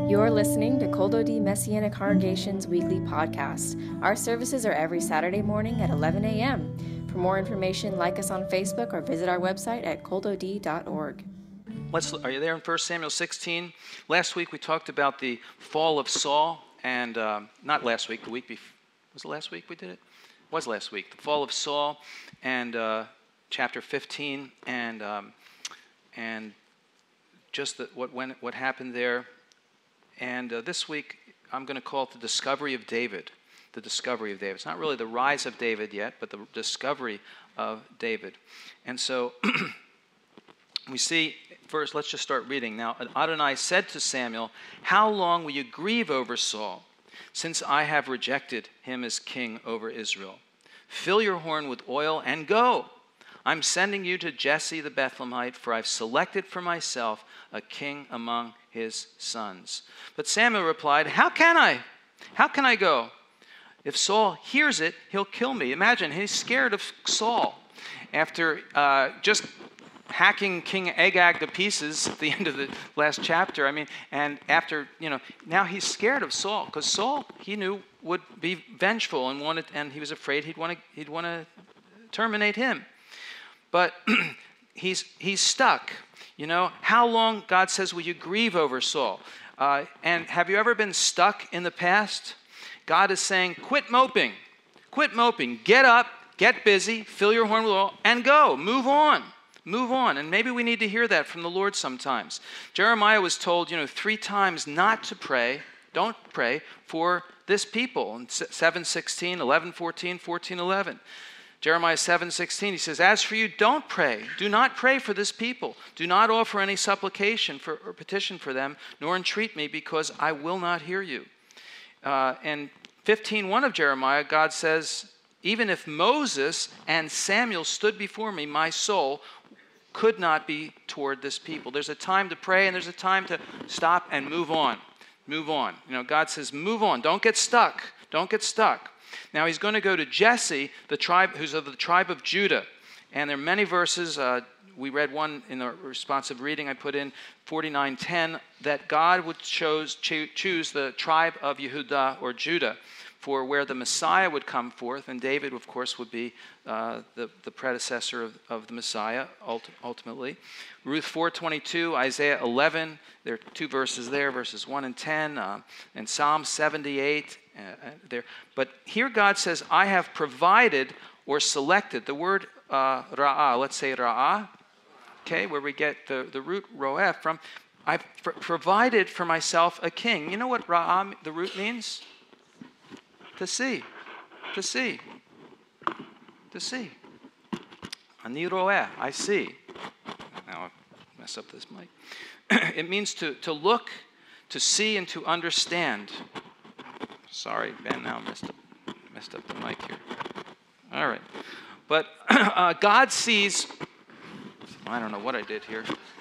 You're listening to Kol Dodi Messianic Congregation's weekly podcast. Our services are every Saturday morning at 11 a.m. For more information, like us on Facebook or visit our website at koldod.org. Are you there in 1 Samuel 16? Last week we talked about the fall of Saul, and not last week, the week before. Was it last week we did it? It was last week. The fall of Saul, and chapter 15, and just what happened there. And this week I'm going to call it the discovery of David. The discovery of David. It's not really the rise of David yet, but the discovery of David. And so we see, first, let's just start reading. Now, Adonai said to Samuel, "How long will you grieve over Saul, since I have rejected him as king over Israel? Fill your horn with oil and go. I'm sending you to Jesse the Bethlehemite, for I've selected for myself a king among his sons." But Samuel replied, How can I go? If Saul hears it, he'll kill me. Imagine, he's scared of Saul. After just hacking King Agag to pieces at the end of the last chapter, and after, now he's scared of Saul, because Saul, he knew, would be vengeful and he was afraid he'd want to terminate him. But he's stuck. How long, God says, will you grieve over Saul? And have you ever been stuck in the past? God is saying, quit moping. Quit moping. Get up, get busy, fill your horn with oil, and go. Move on. Move on. And maybe we need to hear that from the Lord sometimes. Jeremiah was told, 3 times not to pray. Don't pray for this people. In 7:16, 11:14, 14:11. Jeremiah 7:16, he says, "As for you, don't pray. Do not pray for this people. Do not offer any supplication or petition for them, nor entreat me, because I will not hear you." And 15:1 of Jeremiah, God says, "Even if Moses and Samuel stood before me, my soul could not be toward this people." There's a time to pray, and there's a time to stop and move on. Move on. God says, move on. Don't get stuck. Don't get stuck. Now he's going to go to Jesse, who's of the tribe of Judah. And there are many verses. We read one in the responsive reading I put in, 49:10, that God would choose the tribe of Yehudah or Judah for where the Messiah would come forth. And David, of course, would be the predecessor of the Messiah ultimately. Ruth 4:22, Isaiah 11. There are 2 verses there, verses 1 and 10, and Psalm 78. There. But here God says, I have provided or selected. The word ra'ah, let's say ra'ah, okay, where we get the root ro'eh from. I've provided for myself a king. You know what ra'ah, the root means? To see. To see. To see. Ani ro'eh, I see. Now I mess up this mic. It means to look, to see, and to understand. Sorry, Ben, now messed up the mic here. All right. But God sees, I don't know what I did here.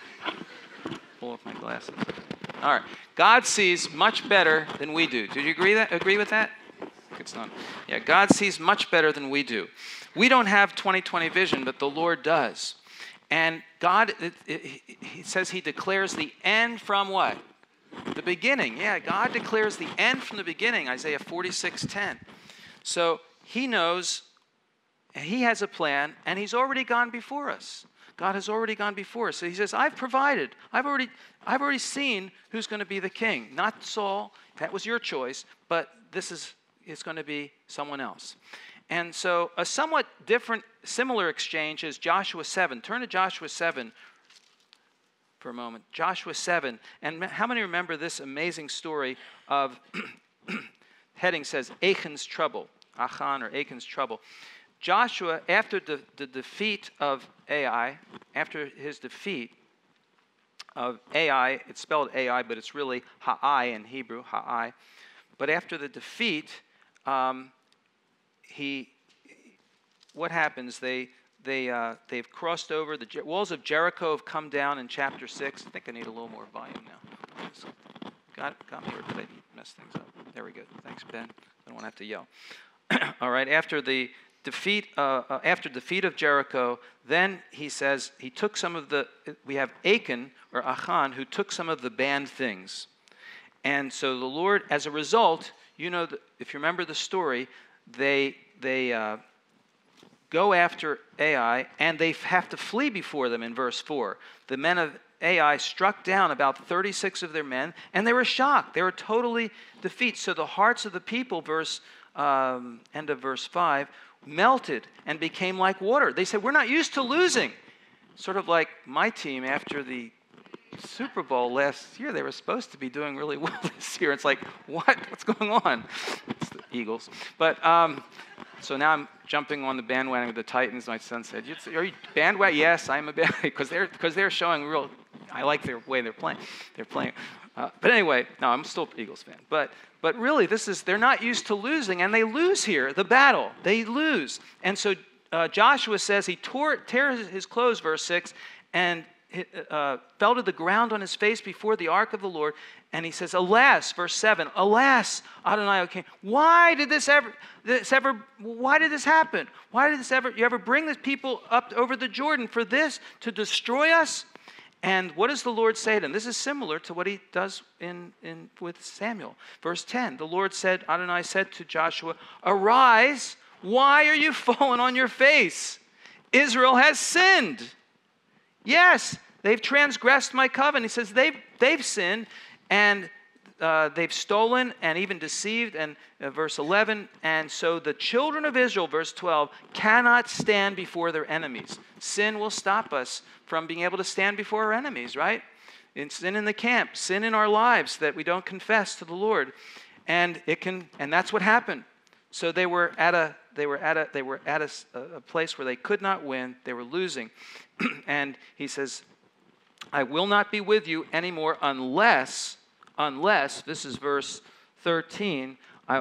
Pull off my glasses. All right. God sees much better than we do. Did you agree with that? It's not. Yeah, God sees much better than we do. We don't have 20/20 vision, but the Lord does. And God, he says he declares the end from what? The beginning. Yeah, God declares the end from the beginning, Isaiah 46:10. So he knows, he has a plan, and he's already gone before us. God has already gone before us. So he says, I've provided. I've already seen who's going to be the king. Not Saul. That was your choice, but it's going to be someone else. And so a somewhat similar exchange is Joshua 7. Turn to Joshua 7 for a moment. Joshua 7. And how many remember this amazing story of, heading says, Achan's trouble. Achan or Achan's trouble. Joshua, after the defeat of Ai, after his defeat of Ai, it's spelled Ai, but it's really Ha'ai in Hebrew, Ha'ai. But after the defeat, what happens? They've crossed over. The walls of Jericho have come down in chapter 6. I think I need a little more volume now. Got me, or did I mess things up? There we go. Thanks, Ben. I don't want to have to yell. All right. After the defeat of Jericho, then he says he took some of the. We have Achan or Achan who took some of the banned things, And so the Lord, as a result, you know, if you remember the story, they go after Ai, and they have to flee before them in verse 4. The men of Ai struck down about 36 of their men, and they were shocked. They were totally defeated. So the hearts of the people, end of verse 5, melted and became like water. They said, we're not used to losing. Sort of like my team after the Super Bowl last year. They were supposed to be doing really well this year. It's like, what? What's going on? It's the Eagles. But so now I'm jumping on the bandwagon with the Titans. My son said, are you bandwagon? Yes, I'm a bandwagon. Because they're showing real, I like their way they're playing. But anyway, no, I'm still an Eagles fan. But really, they're not used to losing, and they lose here, the battle. They lose. And so Joshua says he tears his clothes, verse 6, and fell to the ground on his face before the ark of the Lord. And he says, alas, verse 7, alas, Adonai, O King, why did this happen? Why did you ever bring this people up over the Jordan for this, to destroy us? And what does the Lord say to him? This is similar to what he does with Samuel. Verse 10, the Lord said, Adonai said to Joshua, arise, why are you fallen on your face? Israel has sinned. Yes, they've transgressed my covenant. He says they've sinned, and they've stolen and even deceived. And verse 11, and so the children of Israel, verse 12, cannot stand before their enemies. Sin will stop us from being able to stand before our enemies, right? Sin in the camp, sin in our lives that we don't confess to the Lord, and that's what happened. So they were at a place where they could not win. They were losing. And he says, I will not be with you anymore unless, this is verse 13,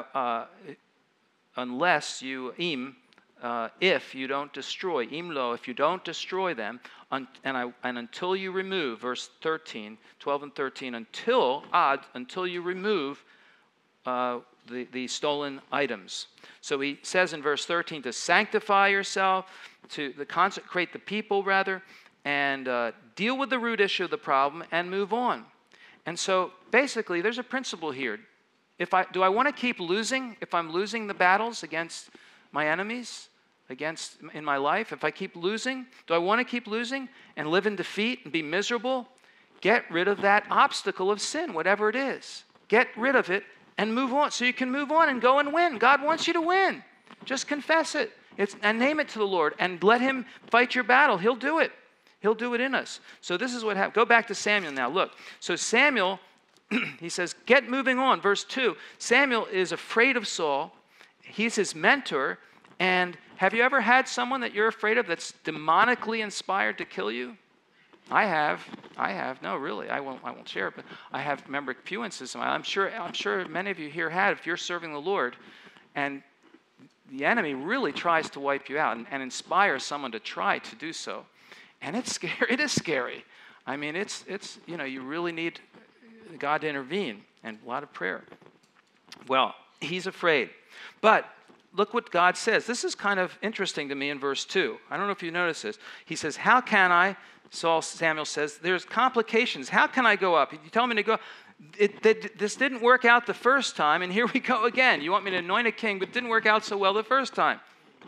unless you, if you don't destroy, imlo, if you don't destroy them, and until you remove, verse 13, 12 and 13, until you remove the stolen items. So he says in verse 13 to sanctify yourself, to consecrate the people rather, and deal with the root issue of the problem and move on. And so basically there's a principle here. Do I want to keep losing if I'm losing the battles against my enemies, in my life? If I keep losing, do I want to keep losing and live in defeat and be miserable? Get rid of that obstacle of sin, whatever it is. Get rid of it and move on, so you can move on and go and win. God wants you to win. Just confess it and name it to the Lord and let him fight your battle. He'll do it. He'll do it in us. So this is what happened. Go back to Samuel now. Look. So Samuel, he says, get moving on. Verse 2. Samuel is afraid of Saul. He's his mentor. And have you ever had someone that you're afraid of that's demonically inspired to kill you? I have. No, really, I won't share it, but I have. Remember, a few instances. I'm sure many of you here have. If you're serving the Lord, and the enemy really tries to wipe you out and inspire someone to try to do so, and it's scary. It is scary. I mean, it's you really need God to intervene and a lot of prayer. Well, he's afraid, but look what God says. This is kind of interesting to me in verse 2. I don't know if you notice this. He says, how can I? Samuel says, there's complications. How can I go up? You tell me to go. This didn't work out the first time, and here we go again. You want me to anoint a king, but it didn't work out so well the first time.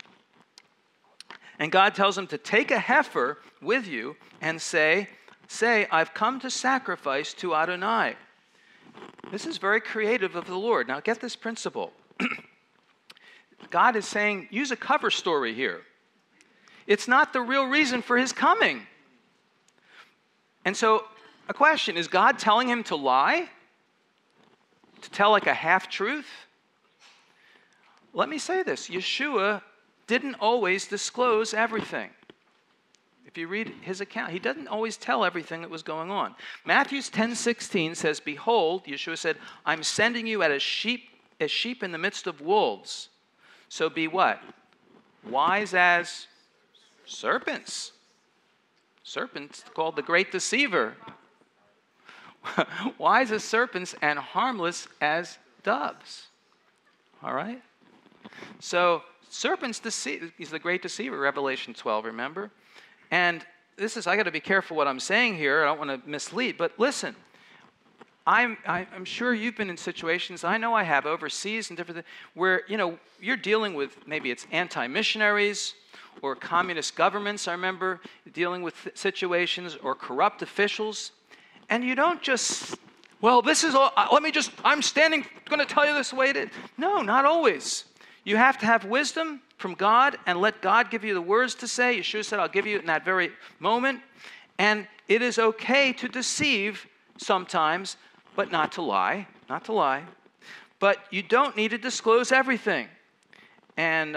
And God tells him to take a heifer with you and say, I've come to sacrifice to Adonai. This is very creative of the Lord. Now get this principle. God is saying, use a cover story here. It's not the real reason for his coming. And so, a question, is God telling him to lie? To tell like a half-truth? Let me say this. Yeshua didn't always disclose everything. If you read his account, he doesn't always tell everything that was going on. Matthew 10:16 says, behold, Yeshua said, I'm sending you as sheep in the midst of wolves. So be what? Wise as serpents. Serpents called the great deceiver. Wise as serpents and harmless as doves. All right? So serpents deceive. He's the great deceiver, Revelation 12, remember? And I got to be careful what I'm saying here. I don't want to mislead. But listen, I'm sure you've been in situations, I know I have, overseas and different things, where, you're dealing with, maybe it's anti-missionaries or communist governments, I remember dealing with situations, or corrupt officials, and you don't just, well, this is all, I'm going to tell you this the way it is. No, not always. You have to have wisdom from God and let God give you the words to say. Yeshua said, I'll give you it in that very moment. And it is okay to deceive sometimes, but not to lie. But you don't need to disclose everything. And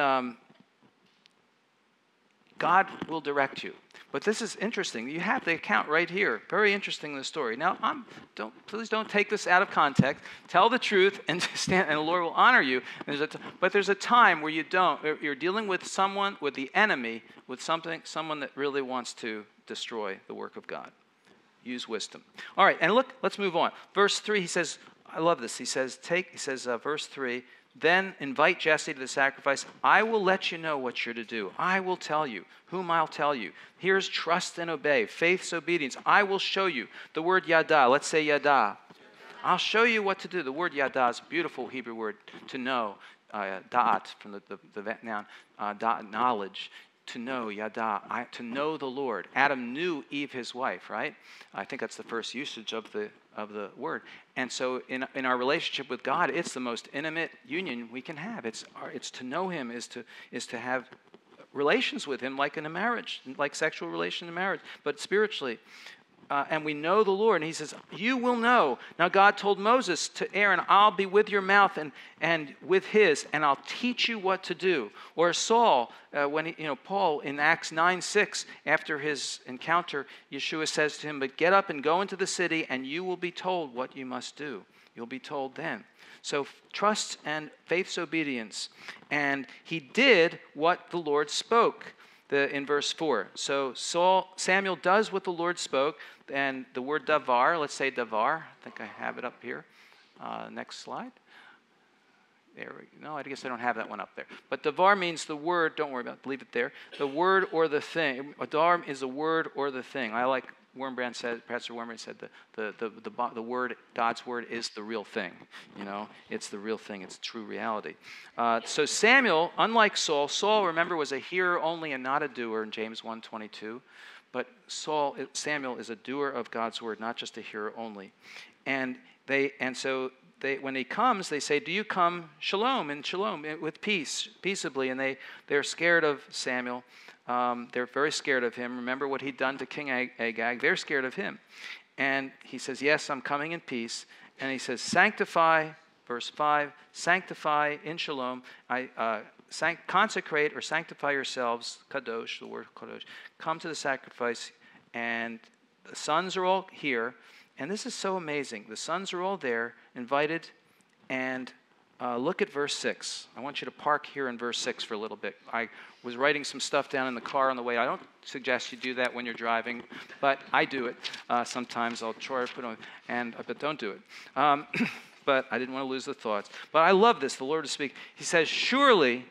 God will direct you. But this is interesting. You have the account right here. Very interesting, the story. Now, please don't take this out of context. Tell the truth and stand, and the Lord will honor you. But there's a time where you're dealing with someone, with the enemy, with someone that really wants to destroy the work of God. Use wisdom. All right, and look, let's move on. Verse 3, he says, I love this. He says, verse 3, then invite Jesse to the sacrifice. I will let you know what you're to do. I will tell you whom I'll tell you. Here's trust and obey. Faith's obedience. I will show you. The word yada. Let's say yada. I'll show you what to do. The word yada is a beautiful Hebrew word, to know. Da'at, from the noun, da'at, knowledge. To know, yada, to know the Lord. Adam knew Eve, his wife, right? I think that's the first usage of the word. And so in our relationship with God, it's the most intimate union we can have. It's to know him, is to have relations with him, like in a marriage, like sexual relation in marriage, but spiritually. And we know the Lord. And he says, you will know. Now God told Moses to Aaron, I'll be with your mouth and with his, and I'll teach you what to do. Or Saul, Paul in Acts 9:6, after his encounter, Yeshua says to him, but get up and go into the city, and you will be told what you must do. You'll be told then. So trust and faith's obedience. And he did what the Lord spoke. In verse 4. So Samuel does what the Lord spoke, and the word davar, let's say davar. I think I have it up here. Next slide. There we go. No, I guess I don't have that one up there. But davar means the word, don't worry about it, leave it there. The word or the thing. Adar is the word or the thing. I like Pastor Wormbrand said the word, God's word, is the real thing. It's the real thing. It's true reality. So Samuel, unlike Saul, remember, was a hearer only and not a doer in James 1:22. But Samuel is a doer of God's word, not just a hearer only. And so when he comes, they say, do you come shalom with peace, peaceably? And they're scared of Samuel. They're very scared of him. Remember what he'd done to King Agag. They're scared of him. And he says, yes, I'm coming in peace. And he says, sanctify, verse 5, sanctify in shalom. Consecrate or sanctify yourselves, kadosh, the word kadosh. Come to the sacrifice. And the sons are all here. And this is so amazing. The sons are all there, invited. And look at verse 6. I want you to park here in verse 6 for a little bit. I was writing some stuff down in the car on the way. I don't suggest you do that when you're driving, but I do it. Sometimes I'll try to put on, but don't do it. But I didn't want to lose the thoughts. But I love this. The Lord is speaking. He says, surely,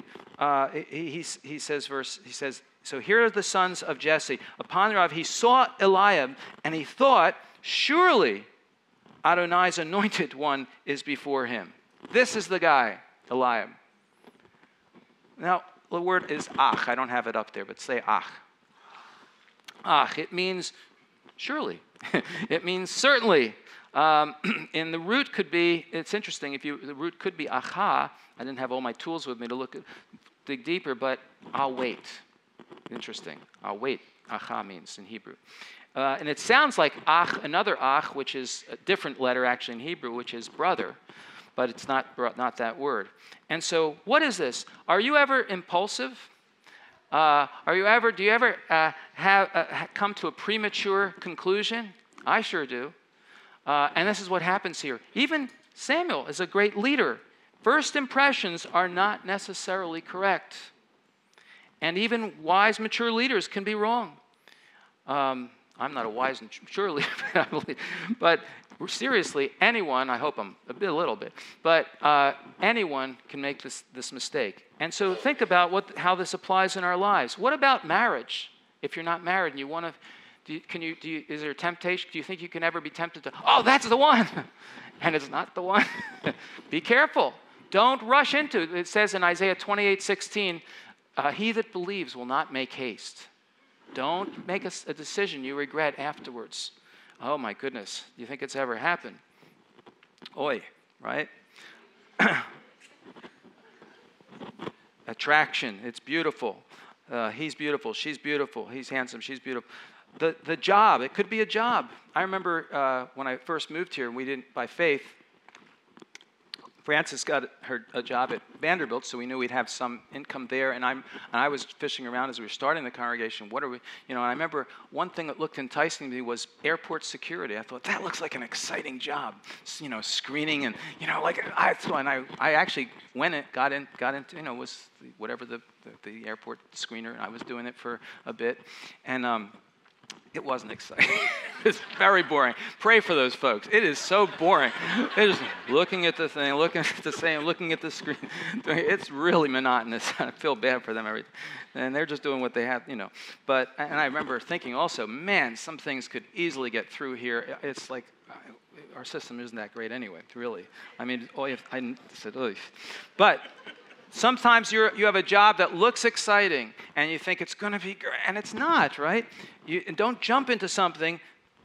he says, so here are the sons of Jesse. Upon their arrival, he saw Eliab, and he thought, surely Adonai's anointed one is before him. This is the guy, Eliab. Now, the word is ach. I don't have it up there, but say ach. Ach, it means surely. It means certainly. And the root could be, it's interesting, the root could be aha. I didn't have all my tools with me to dig deeper, but I'll wait. Interesting. I'll wait. Aha means in Hebrew. And it sounds like ach, another ach, which is a different letter actually in Hebrew, which is brother. But it's not that word. And so what is this? Are you ever impulsive? Do you ever come to a premature conclusion? I sure do. And this is what happens here. Even Samuel is a great leader. First impressions are not necessarily correct. And even wise, mature leaders can be wrong. I'm not a wise and mature leader, but seriously, anyone, I hope I'm a little bit, but anyone can make this mistake. And so think about how this applies in our lives. What about marriage? If you're not married and you want to, Is there a temptation? Do you think you can ever be tempted to, oh, that's the one, and it's not the one? Be careful. Don't rush into it. It says in Isaiah 28:16, he that believes will not make haste. Don't make a decision you regret afterwards. Oh, my goodness. Do you think it's ever happened? Oi, right? Attraction. It's beautiful. He's beautiful. She's beautiful. He's handsome. She's beautiful. The job. It could be a job. I remember when I first moved here, and we didn't, by faith, Frances got a job at Vanderbilt, so we knew we'd have some income there. And I was fishing around as we were starting the congregation. What are we, and I remember one thing that looked enticing to me was airport security. I thought, that looks like an exciting job. Screening and, I actually went and got into, was whatever the airport screener, and I was doing it for a bit. And it wasn't exciting. It's very boring. Pray for those folks. It is so boring. They're just looking at the thing, looking at the same, looking at the screen. It's really monotonous. I feel bad for them. And they're just doing what they have, But, and I remember thinking also, man, some things could easily get through here. It's like, our system isn't that great anyway, really. I said, oy. But sometimes you have a job that looks exciting, and you think it's going to be great, and it's not, right? And don't jump into something.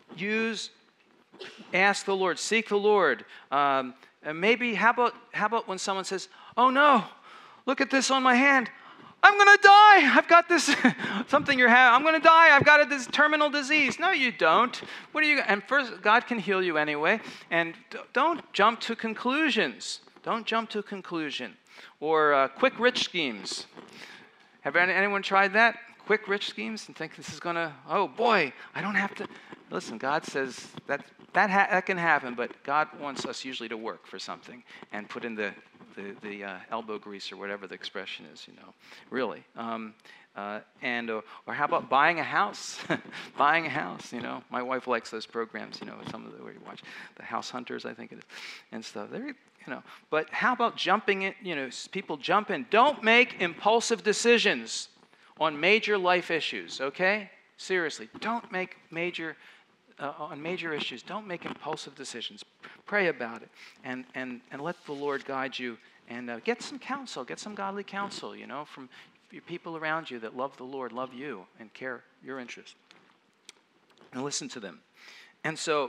Ask the Lord, seek the Lord. And maybe, how about when someone says, oh no, look at this on my hand. I'm going to die. I've got this, something you're having. I'm going to die. I've got this terminal disease. No, you don't. And first, God can heal you anyway. And don't jump to conclusions. Don't jump to a conclusion. Or quick rich schemes. Have anyone tried that? Quick rich schemes and think this is going to, oh boy, I don't have to. Listen, God says that can happen, but God wants us usually to work for something and put in the elbow grease or whatever the expression is, really. Or how about buying a house? Buying a house, My wife likes those programs, some of where you watch the House Hunters, I think it is, and stuff. But how about jumping in, people jump in. Don't make impulsive decisions on major life issues, okay? Seriously, don't make on major issues, don't make impulsive decisions. Pray about it and let the Lord guide you and get some counsel, get some godly counsel, from your people around you that love the Lord, love you, and care your interest. And listen to them. And so,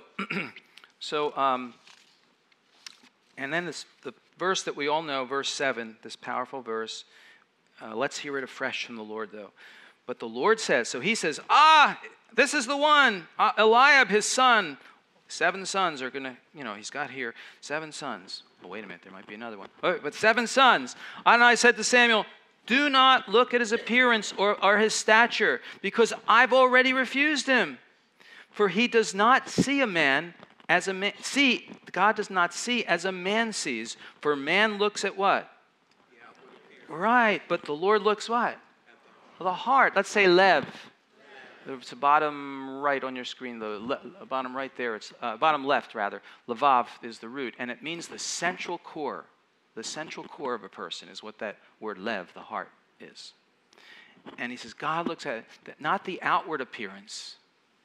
and then the verse that we all know, verse 7, this powerful verse, let's hear it afresh from the Lord, though. But the Lord says, so he says, this is the one, Eliab, his son. 7 sons are going to, he's got here 7 sons. Oh, wait a minute, there might be another one. But 7 sons. And I said to Samuel, do not look at his appearance or his stature, because I've already refused him. For he does not see a man as a man. See, God does not see as a man sees. For man looks at what? Right, but the Lord looks what? The heart. Let's say lev. It's the bottom right on your screen, the bottom right there. It's bottom left, rather. Levav is the root, and it means the central core. The central core of a person is what that word lev, the heart, is. And he says, God looks at it, not the outward appearance.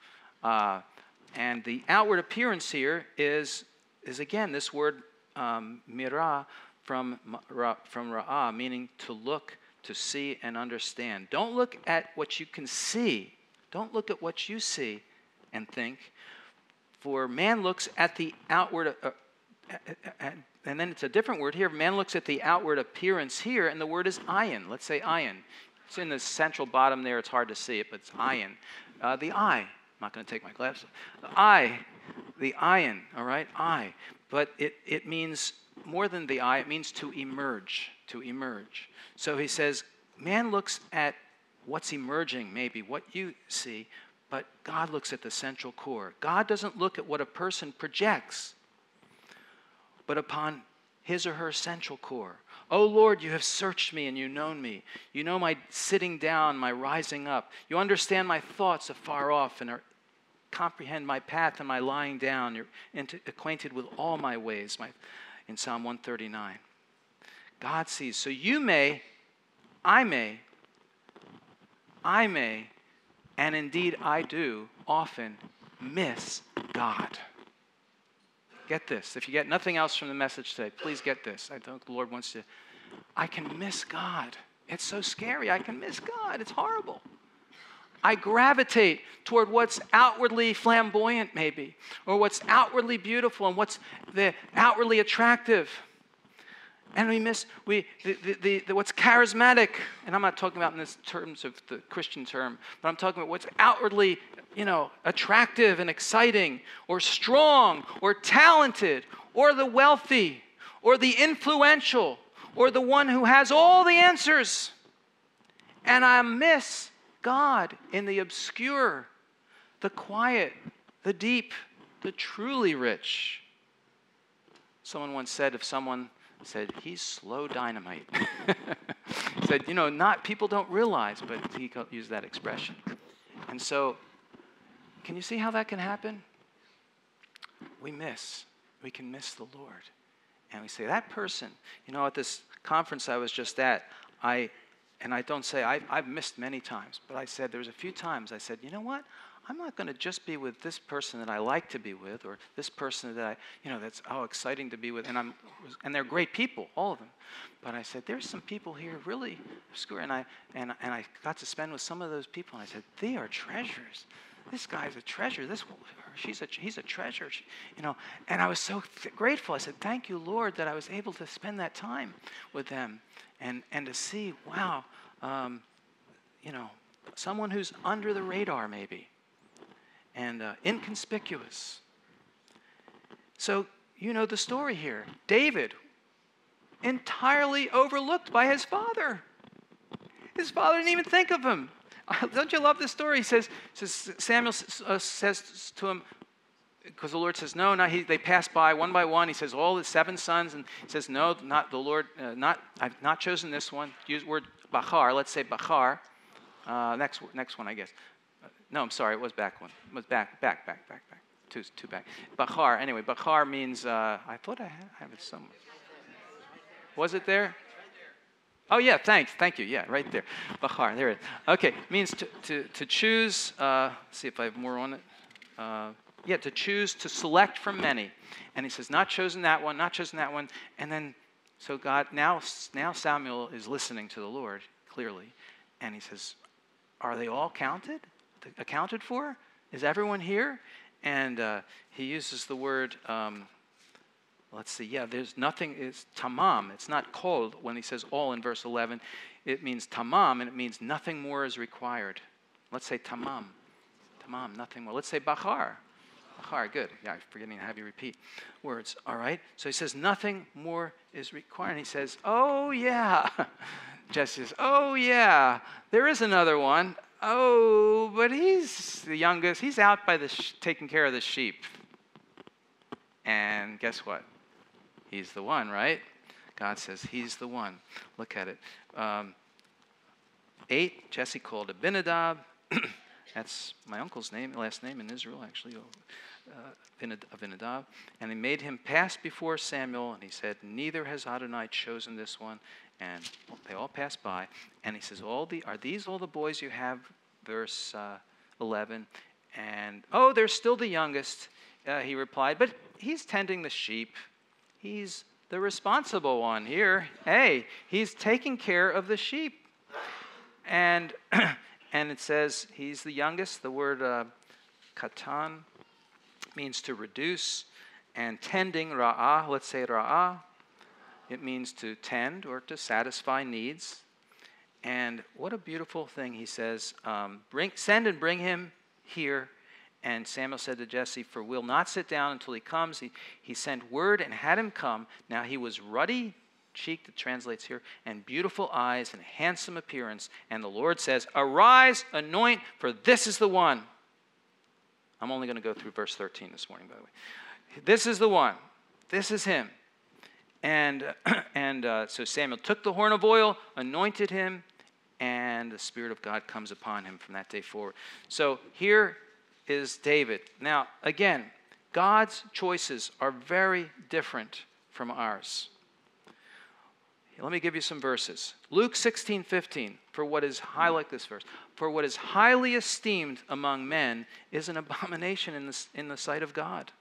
And the outward appearance here is again this word mirah from ra'ah, meaning to look, to see, and understand. Don't look at what you can see. Don't look at what you see and think. For man looks at the outward, and then it's a different word here. Man looks at the outward appearance here, and the word is ayin. Let's say ayin. It's in the central bottom there. It's hard to see it, but it's ayin. The eye. I'm not going to take my glasses off. The ayin, all right? Eye. But it means more than the eye. It means to emerge, to emerge. So he says, man looks at what's emerging, maybe, what you see, but God looks at the central core. God doesn't look at what a person projects, but upon his or her central core. Oh Lord, you have searched me and you know me. You know my sitting down, my rising up. You understand my thoughts afar off and comprehend my path and my lying down. You're acquainted with all my ways, in Psalm 139. God sees. So I may, and indeed I do, often miss God. Get this. If you get nothing else from the message today, please get this. I think the Lord wants to. I can miss God. It's so scary. I can miss God. It's horrible. I gravitate toward what's outwardly flamboyant, maybe, or what's outwardly beautiful and what's outwardly attractive. And we miss what's charismatic. And I'm not talking about in this terms of the Christian term, but I'm talking about what's outwardly, attractive and exciting, or strong, or talented, or the wealthy, or the influential, or the one who has all the answers. And I miss God in the obscure, the quiet, the deep, the truly rich. Someone once said of someone, said, he's slow dynamite. Said, not people don't realize, but he used that expression. And so, can you see how that can happen? We can miss the Lord. And we say, that person, at this conference I was just at, I've missed many times, but I said, there was a few times I said, you know what? I'm not going to just be with this person that I like to be with, or this person that that's exciting to be with, and they're great people, all of them. But I said, there's some people here really obscure, and I got to spend with some of those people, and I said, they are treasures. This guy's a treasure. He's a treasure. And I was so grateful. I said, thank you, Lord, that I was able to spend that time with them, and to see, wow, someone who's under the radar, maybe. And inconspicuous. So, the story here. David, entirely overlooked by his father. His father didn't even think of him. Don't you love this story? He says Samuel says to him, because the Lord says, no, they pass by one. He says, all the 7 sons, and he says, no, not the Lord, I've not chosen this one. Use the word Bachar. Let's say Bachar. Next one, I guess. No, I'm sorry, it was back one. It was back. Two back. Bachar, anyway, Bachar means, I thought I have it somewhere. Was it there? Oh, yeah, thank you, yeah, right there. Bachar, there it is. Okay, means to choose, see if I have more on it. To choose, to select from many. And he says, not chosen that one, and then, so God, now Samuel is listening to the Lord, clearly, and he says, are they all accounted for? Is everyone here? And he uses the word, there's nothing, it's tamam. It's not kol when he says all in verse 11. It means tamam, and it means nothing more is required. Let's say tamam, nothing more. Let's say bachar. Bachar, good. Yeah, I'm forgetting to have you repeat words. All right? So he says nothing more is required. And he says, oh, yeah. Jesse says, oh, yeah, there is another one. Oh, but he's the youngest. He's out by taking care of the sheep. And guess what? He's the one, right? God says he's the one. Look at it. 8, Jesse called Abinadab. That's my uncle's last name in Israel, actually, Abinadab. And he made him pass before Samuel, and he said, neither has Adonai chosen this one. And they all passed by. And he says, are these all the boys you have? Verse 11. And, they're still the youngest, he replied. But he's tending the sheep. He's the responsible one here. Hey, he's taking care of the sheep. And and it says he's the youngest. The word katan means to reduce. And tending, ra'ah, let's say ra'ah. It means to tend or to satisfy needs. And what a beautiful thing, he says, send and bring him here. And Samuel said to Jesse, for we'll not sit down until he comes. He sent word and had him come. Now he was ruddy-cheeked, it translates here, and beautiful eyes and handsome appearance. And the Lord says, arise, anoint, for this is the one. I'm only going to go through verse 13 this morning, by the way. This is the one. This is him. And so Samuel took the horn of oil, anointed him, and the Spirit of God comes upon him from that day forward. So here is David. Now, again, God's choices are very different from ours. Let me give you some verses. Luke 16:15, for what is high, like this verse, for what is highly esteemed among men is an abomination in the sight of God.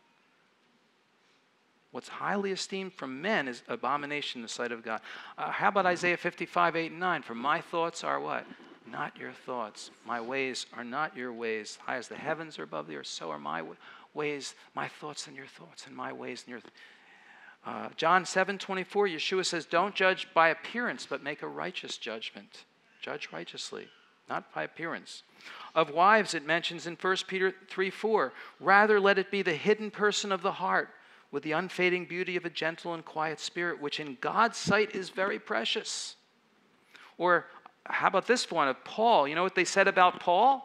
What's highly esteemed from men is abomination in the sight of God. How about Isaiah 55:8 and 9? For my thoughts are what? Not your thoughts. My ways are not your ways. High as the heavens are above the earth, so are my ways, my thoughts than your thoughts, and my ways than your John 7:24, Yeshua says, don't judge by appearance, but make a righteous judgment. Judge righteously, not by appearance. Of wives, it mentions in 1 Peter 3:4, rather let it be the hidden person of the heart, with the unfading beauty of a gentle and quiet spirit, which in God's sight is very precious. Or how about this one of Paul? You know what they said about Paul?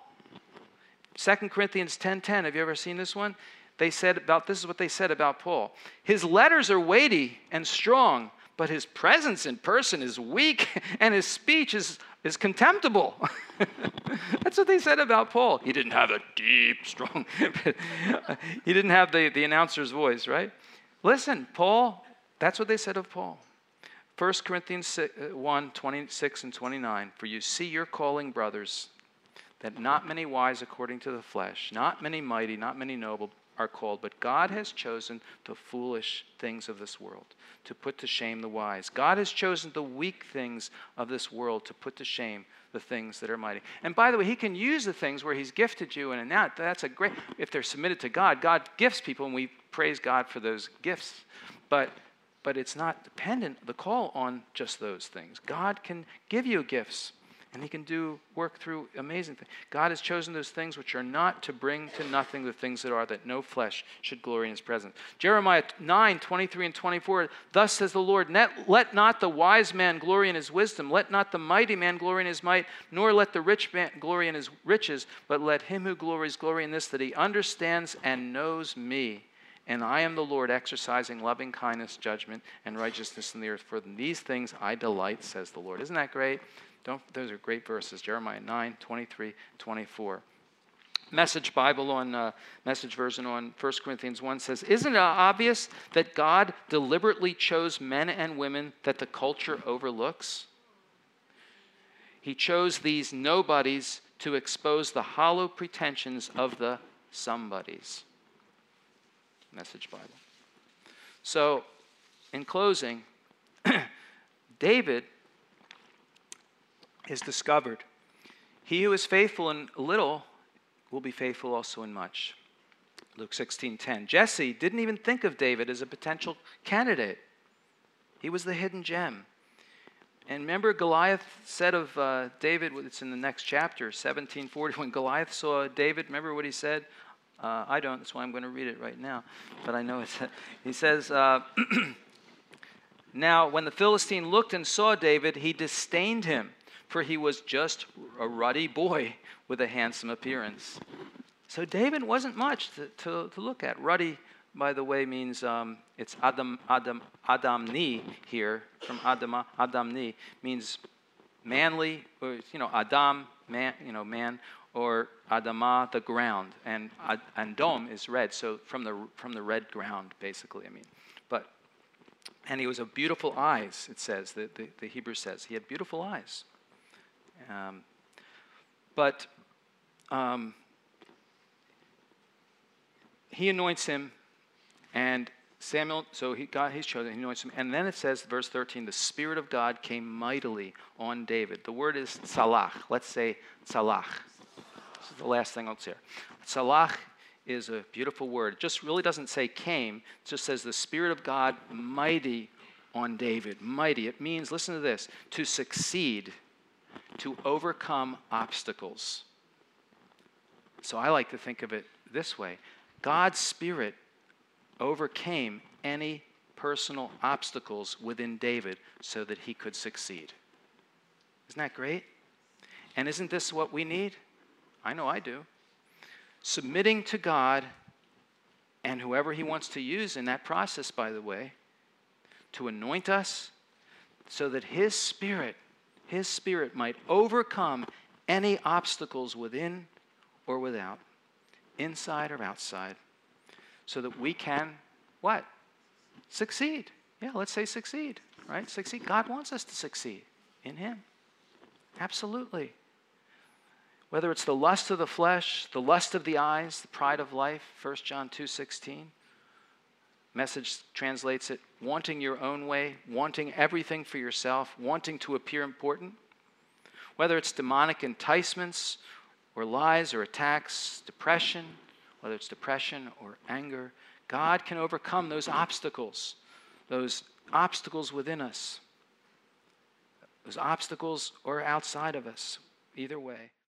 2 Corinthians 10:10. Have you ever seen this one? This is what they said about Paul. His letters are weighty and strong, but his presence in person is weak, and his speech is contemptible. That's what they said about Paul. He didn't have a deep, strong, he didn't have the announcer's voice, right? Listen, Paul, that's what they said of Paul. 1 Corinthians 1:26 and 29, for you see your calling, brothers, that not many wise according to the flesh, not many mighty, not many noble are called, but God has chosen the foolish things of this world to put to shame the wise. God has chosen the weak things of this world to put to shame the things that are mighty. And by the way, he can use the things where he's gifted you, and that's a great, if they're submitted to God, God gifts people, and we praise God for those gifts. But it's not dependent, the call, on just those things. God can give you gifts, and he can work through amazing things. God has chosen those things which are not to bring to nothing the things that are, that no flesh should glory in his presence. Jeremiah 9:23 and 24, thus says the Lord, let not the wise man glory in his wisdom, let not the mighty man glory in his might, nor let the rich man glory in his riches, but let him who glories glory in this, that he understands and knows me. And I am the Lord, exercising loving kindness, judgment, and righteousness in the earth. For in these things I delight, says the Lord. Isn't that great? Those are great verses. Jeremiah 9:23, 24. Message Bible on Message version on 1 Corinthians 1 says, isn't it obvious that God deliberately chose men and women that the culture overlooks? He chose these nobodies to expose the hollow pretensions of the somebodies. Message Bible. So, in closing, David is discovered. He who is faithful in little will be faithful also in much. Luke 16:10. Jesse didn't even think of David as a potential candidate. He was the hidden gem. And remember, Goliath said of David, it's in the next chapter, 17:40, when Goliath saw David, remember what he said? I don't, that's why I'm going to read it right now. But I know it's, he says, now when the Philistine looked and saw David, he disdained him, for he was just a ruddy boy with a handsome appearance. So David wasn't much to look at. Ruddy, by the way, means it's Adamni here, from Adamni, means manly, or, Adam, man, man, or Adamah, the ground, and Dom is red, so from the red ground, basically, and he was of beautiful eyes, it says, the Hebrew says. He had beautiful eyes. He anoints him, and Samuel, so he's chosen, he anoints him, and then it says, verse 13, the Spirit of God came mightily on David. The word is tzalach. Let's say tzalach. This is the last thing I'll say. Tzalach is a beautiful word. It just really doesn't say came. It just says the Spirit of God mighty on David. Mighty. It means, listen to this, to succeed, to overcome obstacles. So I like to think of it this way. God's Spirit overcame any personal obstacles within David so that he could succeed. Isn't that great? And isn't this what we need? I know I do. Submitting to God and whoever he wants to use in that process, by the way, to anoint us so that his Spirit might overcome any obstacles within or without, inside or outside, so that we can, what? Succeed. Yeah, let's say succeed. right? Succeed. God wants us to succeed in him. Absolutely. Whether it's the lust of the flesh, the lust of the eyes, the pride of life, 1 John 2:16. Message translates it, wanting your own way, wanting everything for yourself, wanting to appear important. Whether it's demonic enticements or lies or attacks, depression, whether it's depression or anger, God can overcome those obstacles within us, those obstacles or outside of us, either way.